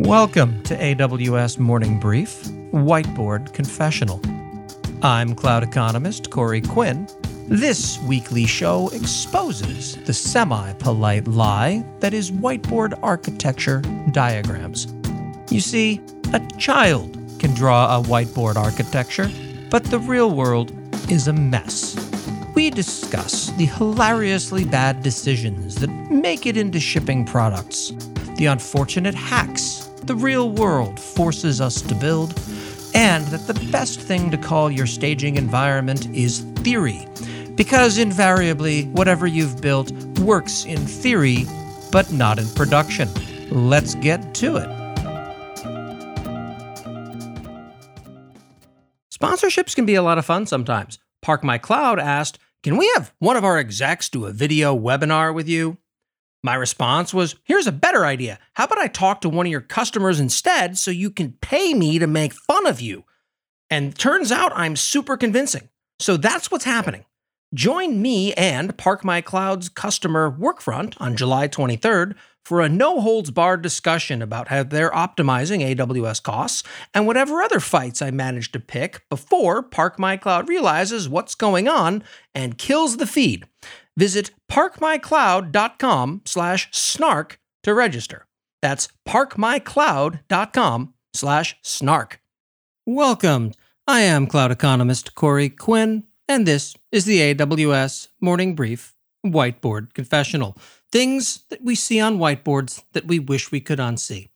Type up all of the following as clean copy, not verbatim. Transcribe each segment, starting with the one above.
Welcome to AWS Morning Brief, Whiteboard Confessional. I'm cloud economist Corey Quinn. This weekly show exposes the semi-polite lie that is whiteboard architecture diagrams. You see, a child can draw a whiteboard architecture, but the real world is a mess. We discuss the hilariously bad decisions that make it into shipping products, the unfortunate hacks the real world forces us to build, and that the best thing to call your staging environment is theory, because invariably whatever you've built works in theory, but not in production. Let's get to it. Sponsorships can be a lot of fun sometimes. Park My Cloud asked, "Can we have one of our execs do a video webinar with you?" My response was, "Here's a better idea. How about I talk to one of your customers instead so you can pay me to make fun of you?" And turns out I'm super convincing. So that's what's happening. Join me and Park My Cloud's customer Workfront on July 23rd for a no-holds-barred discussion about how they're optimizing AWS costs and whatever other fights I manage to pick before Park My Cloud realizes what's going on and kills the feed. Visit parkmycloud.com/snark to register. That's parkmycloud.com/snark. Welcome. I am cloud economist Corey Quinn, and this is the AWS Morning Brief Whiteboard Confessional. Things that we see on whiteboards that we wish we could unsee.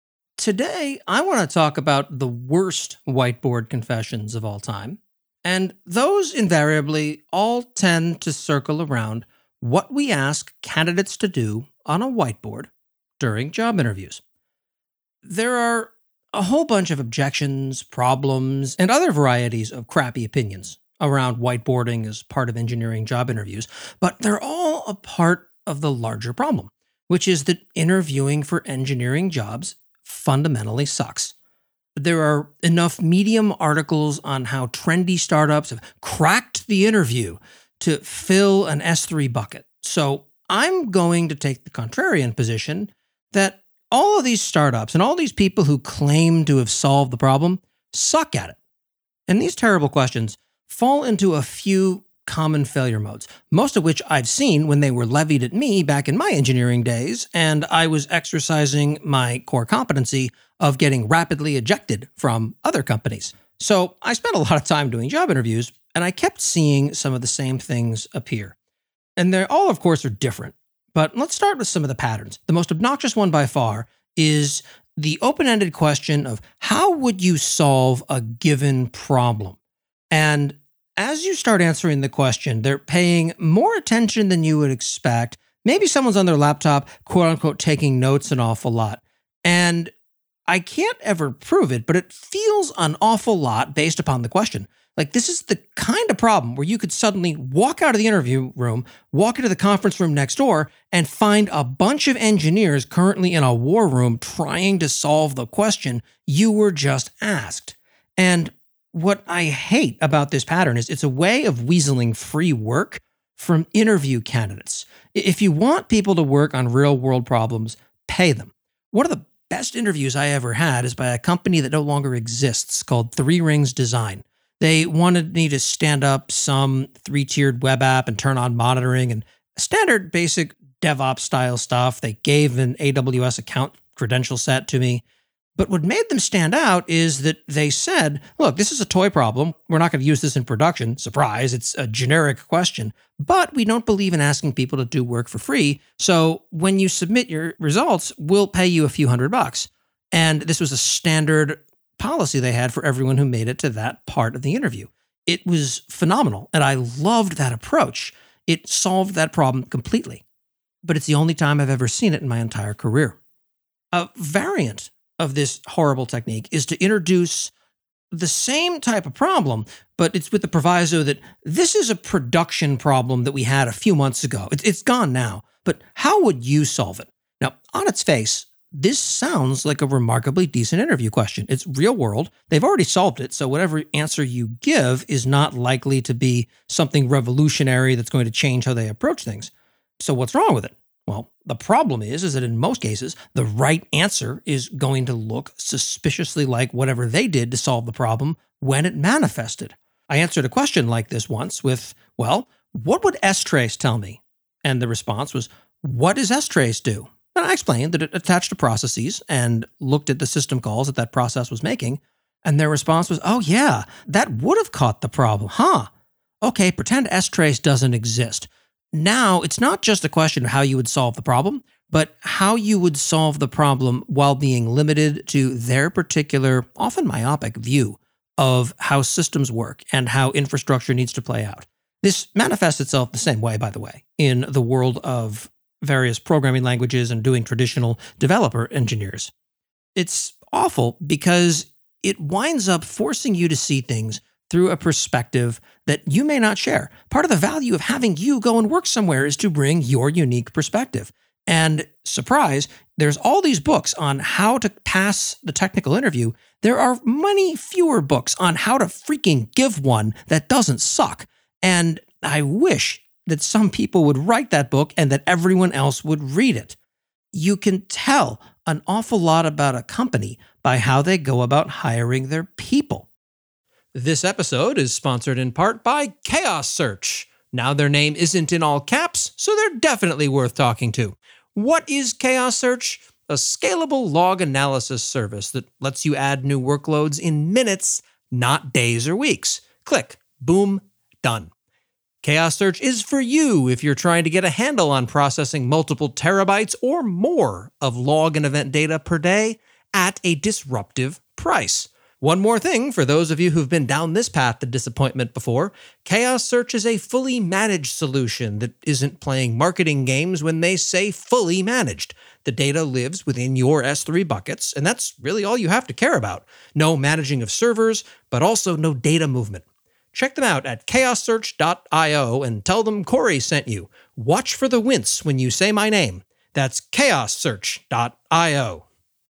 Today, I want to talk about the worst whiteboard confessions of all time. And those invariably all tend to circle around what we ask candidates to do on a whiteboard during job interviews. There are a whole bunch of objections, problems, and other varieties of crappy opinions around whiteboarding as part of engineering job interviews, but they're all a part of the larger problem, which is that interviewing for engineering jobs fundamentally sucks. There are enough Medium articles on how trendy startups have cracked the interview to fill an S3 bucket. So I'm going to take the contrarian position that all of these startups and all these people who claim to have solved the problem suck at it. And these terrible questions fall into a few common failure modes, most of which I've seen when they were levied at me back in my engineering days, and I was exercising my core competency of getting rapidly ejected from other companies. So I spent a lot of time doing job interviews, and I kept seeing some of the same things appear. And they all, of course, are different. But let's start with some of the patterns. The most obnoxious one by far is the open-ended question of how would you solve a given problem? And as you start answering the question, they're paying more attention than you would expect. Maybe someone's on their laptop, quote unquote, taking notes an awful lot. And I can't ever prove it, but it feels an awful lot based upon the question. Like, this is the kind of problem where you could suddenly walk out of the interview room, walk into the conference room next door, and find a bunch of engineers currently in a war room trying to solve the question you were just asked. And what I hate about this pattern is it's a way of weaseling free work from interview candidates. If you want people to work on real-world problems, pay them. One of the best interviews I ever had is by a company that no longer exists called Three Rings Design. They wanted me to stand up some 3-tiered web app and turn on monitoring and standard basic DevOps style stuff. They gave an AWS account credential set to me. But what made them stand out is that they said, look, this is a toy problem. We're not going to use this in production. Surprise, it's a generic question. But we don't believe in asking people to do work for free. So when you submit your results, we'll pay you a few $100. And this was a standard policy they had for everyone who made it to that part of the interview. It was phenomenal. And I loved that approach. It solved that problem completely. But it's the only time I've ever seen it in my entire career. A variant of this horrible technique is to introduce the same type of problem, but it's with the proviso that this is a production problem that we had a few months ago. It's gone now, but how would you solve it? Now, on its face, this sounds like a remarkably decent interview question. It's real world. They've already solved it, so whatever answer you give is not likely to be something revolutionary that's going to change how they approach things. So what's wrong with it? Well, the problem is that in most cases, the right answer is going to look suspiciously like whatever they did to solve the problem when it manifested. I answered a question like this once with, well, what would strace tell me? And the response was, what does strace do? And I explained that it attached to processes and looked at the system calls that process was making. And their response was, oh yeah, that would have caught the problem, huh? Okay, pretend strace doesn't exist. Now, it's not just a question of how you would solve the problem, but how you would solve the problem while being limited to their particular, often myopic view of how systems work and how infrastructure needs to play out. This manifests itself the same way, by the way, in the world of various programming languages and doing traditional developer engineers. It's awful because it winds up forcing you to see things through a perspective that you may not share. Part of the value of having you go and work somewhere is to bring your unique perspective. And surprise, there's all these books on how to pass the technical interview. There are many fewer books on how to freaking give one that doesn't suck. And I wish that some people would write that book and that everyone else would read it. You can tell an awful lot about a company by how they go about hiring their people. This episode is sponsored in part by Chaos Search. Now their name isn't in all caps, so they're definitely worth talking to. What is Chaos Search? A scalable log analysis service that lets you add new workloads in minutes, not days or weeks. Click, boom, done. Chaos Search is for you if you're trying to get a handle on processing multiple terabytes or more of log and event data per day at a disruptive price. One more thing for those of you who've been down this path to disappointment before, Chaos Search is a fully managed solution that isn't playing marketing games when they say fully managed. The data lives within your S3 buckets, and that's really all you have to care about. No managing of servers, but also no data movement. Check them out at chaossearch.io and tell them Corey sent you. Watch for the wince when you say my name. That's chaossearch.io.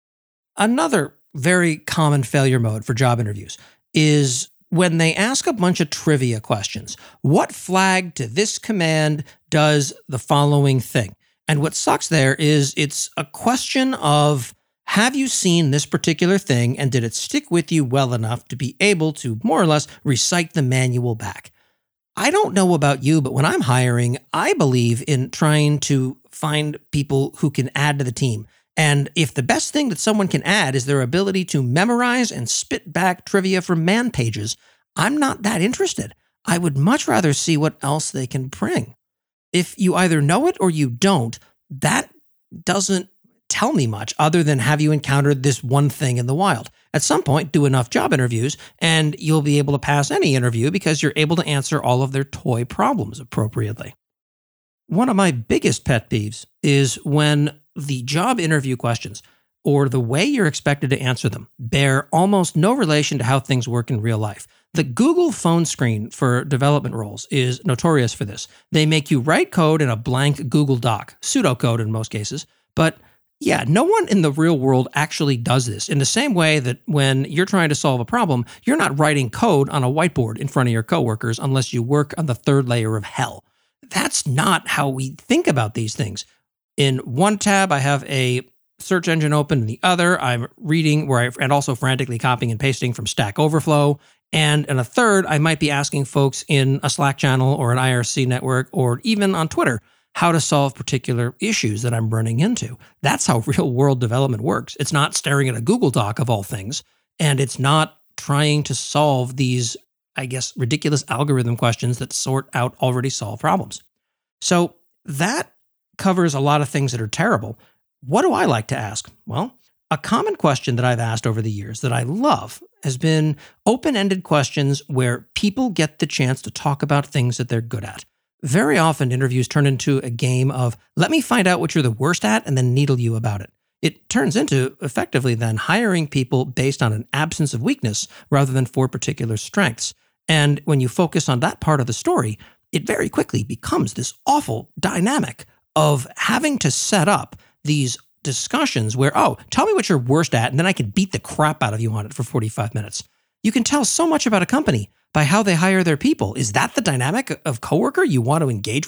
Another very common failure mode for job interviews is when they ask a bunch of trivia questions. What flag to this command does the following thing? And what sucks there is it's a question of, have you seen this particular thing and did it stick with you well enough to be able to more or less recite the manual back? I don't know about you, but when I'm hiring, I believe in trying to find people who can add to the team. And if the best thing that someone can add is their ability to memorize and spit back trivia from man pages, I'm not that interested. I would much rather see what else they can bring. If you either know it or you don't, that doesn't tell me much other than have you encountered this one thing in the wild. At some point, do enough job interviews and you'll be able to pass any interview because you're able to answer all of their toy problems appropriately. One of my biggest pet peeves is when the job interview questions, or the way you're expected to answer them, bear almost no relation to how things work in real life. The Google phone screen for development roles is notorious for this. They make you write code in a blank Google Doc, pseudocode in most cases, but yeah, no one in the real world actually does this. In the same way that when you're trying to solve a problem, you're not writing code on a whiteboard in front of your coworkers unless you work on the third layer of hell. That's not how we think about these things. In one tab, I have a search engine open. In the other, I'm reading and also frantically copying and pasting from Stack Overflow. And in a third, I might be asking folks in a Slack channel or an IRC network or even on Twitter how to solve particular issues that I'm running into. That's how real world development works. It's not staring at a Google Doc of all things, and it's not trying to solve these, ridiculous algorithm questions that sort out already solved problems. So that covers a lot of things that are terrible. What do I like to ask? Well, a common question that I've asked over the years that I love has been open-ended questions where people get the chance to talk about things that they're good at. Very often, interviews turn into a game of, let me find out what you're the worst at and then needle you about it. It turns into, effectively then, hiring people based on an absence of weakness rather than for particular strengths. And when you focus on that part of the story, it very quickly becomes this awful dynamic of having to set up these discussions where, tell me what you're worst at, and then I can beat the crap out of you on it for 45 minutes. You can tell so much about a company by how they hire their people. Is that the dynamic of coworker you want to engage with?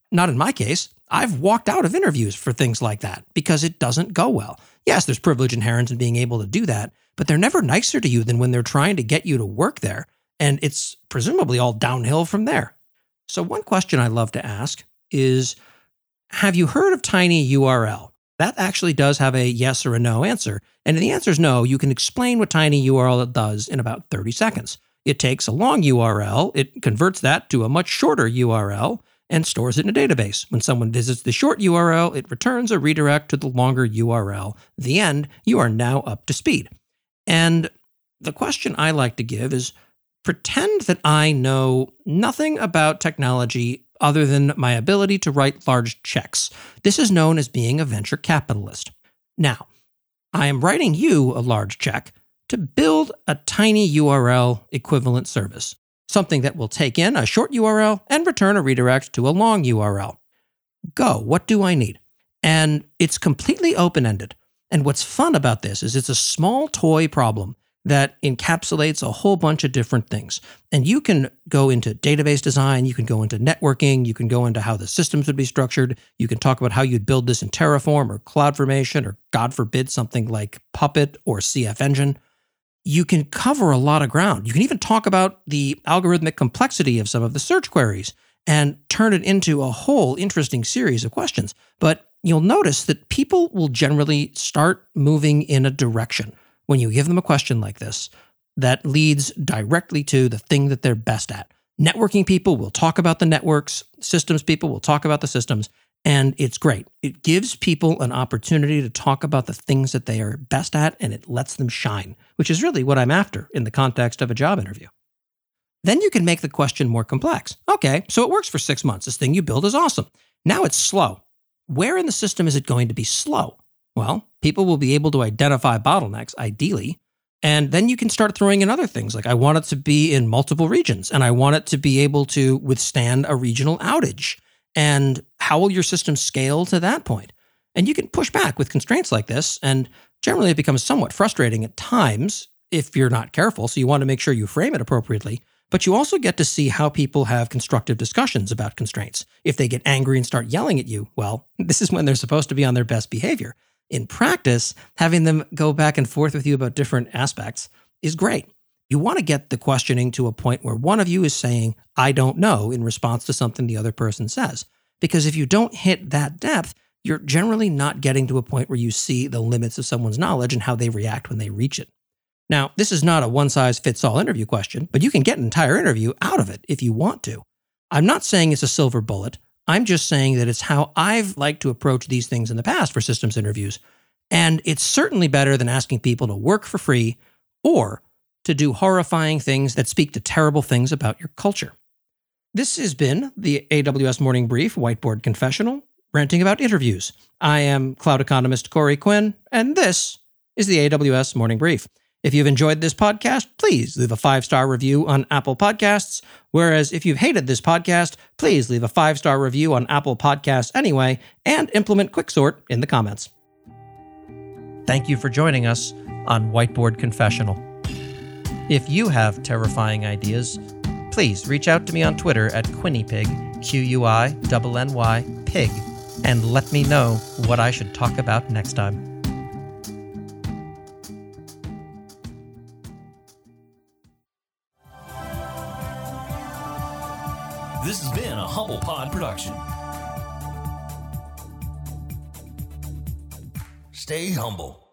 not in my case. I've walked out of interviews for things like that because it doesn't go well. Yes, there's privilege inherent in being able to do that, but they're never nicer to you than when they're trying to get you to work there, and it's presumably all downhill from there. So one question I love to ask is, have you heard of TinyURL? That actually does have a yes or a no answer. And if the answer is no, you can explain what TinyURL does in about 30 seconds. It takes a long URL, it converts that to a much shorter URL, and stores it in a database. When someone visits the short URL, it returns a redirect to the longer URL. The end, you are now up to speed. And the question I like to give is, pretend that I know nothing about technology other than my ability to write large checks. This is known as being a venture capitalist. Now, I am writing you a large check to build a TinyURL equivalent service, something that will take in a short URL and return a redirect to a long URL. Go, what do I need? And it's completely open-ended. And what's fun about this is it's a small toy problem that encapsulates a whole bunch of different things. And you can go into database design, you can go into networking, you can go into how the systems would be structured, you can talk about how you'd build this in Terraform or CloudFormation or, God forbid, something like Puppet or CF Engine. You can cover a lot of ground. You can even talk about the algorithmic complexity of some of the search queries and turn it into a whole interesting series of questions. But you'll notice that people will generally start moving in a direction when you give them a question like this that leads directly to the thing that they're best at. Networking people will talk about the networks, systems people will talk about the systems, and it's great. It gives people an opportunity to talk about the things that they are best at, and it lets them shine, which is really what I'm after in the context of a job interview. Then you can make the question more complex. Okay, so it works for 6 months. This thing you build is awesome. Now it's slow. Where in the system is it going to be slow? Well, people will be able to identify bottlenecks, ideally, and then you can start throwing in other things, like I want it to be in multiple regions, and I want it to be able to withstand a regional outage. And how will your system scale to that point? And you can push back with constraints like this, and generally it becomes somewhat frustrating at times if you're not careful, so you want to make sure you frame it appropriately. But you also get to see how people have constructive discussions about constraints. If they get angry and start yelling at you, well, this is when they're supposed to be on their best behavior. In practice, having them go back and forth with you about different aspects is great. You want to get the questioning to a point where one of you is saying, I don't know, in response to something the other person says. Because if you don't hit that depth, you're generally not getting to a point where you see the limits of someone's knowledge and how they react when they reach it. Now, this is not a one-size-fits-all interview question, but you can get an entire interview out of it if you want to. I'm not saying it's a silver bullet. I'm just saying that it's how I've liked to approach these things in the past for systems interviews. And it's certainly better than asking people to work for free or to do horrifying things that speak to terrible things about your culture. This has been the AWS Morning Brief Whiteboard Confessional, ranting about interviews. I am cloud economist Corey Quinn, and this is the AWS Morning Brief. If you've enjoyed this podcast, please leave a 5-star review on Apple Podcasts. Whereas if you've hated this podcast, please leave a 5-star review on Apple Podcasts anyway, and implement Quicksort in the comments. Thank you for joining us on Whiteboard Confessional. If you have terrifying ideas, please reach out to me on Twitter at QuinnyPig, QUINNY Pig, and let me know what I should talk about next time. This has been a Humble Pod production. Stay humble.